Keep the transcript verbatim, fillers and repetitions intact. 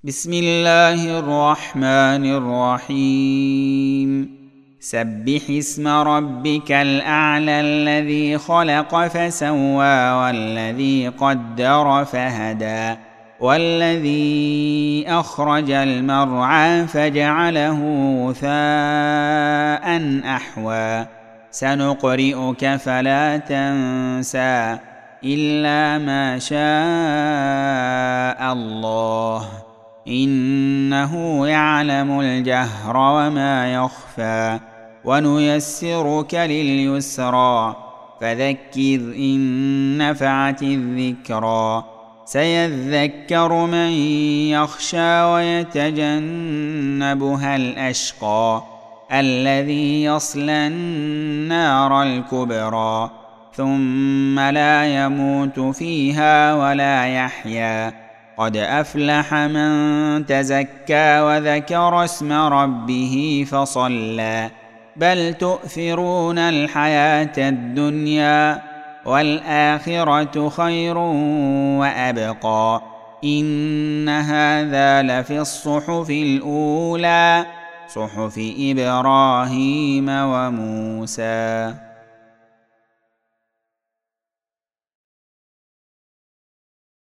بسم الله الرحمن الرحيم سبح اسم ربك الأعلى الذي خلق فسوى والذي قدر فهدى والذي أخرج المرعى فجعله غثاء أحوى سنقرئك فلا تنسى إلا ما شاء الله إنه يعلم الجهر وما يخفى ونيسرك لليسرى فذكر إن نفعت الذكرى سيذكر من يخشى ويتجنبها الأشقى الذي يصلى النار الكبرى ثم لا يموت فيها ولا يحيا قد أفلح من تزكى وذكر اسم ربه فصلى بل تؤثرون الحياة الدنيا والآخرة خير وأبقى إن هذا لفي الصحف الأولى صحف إبراهيم وموسى.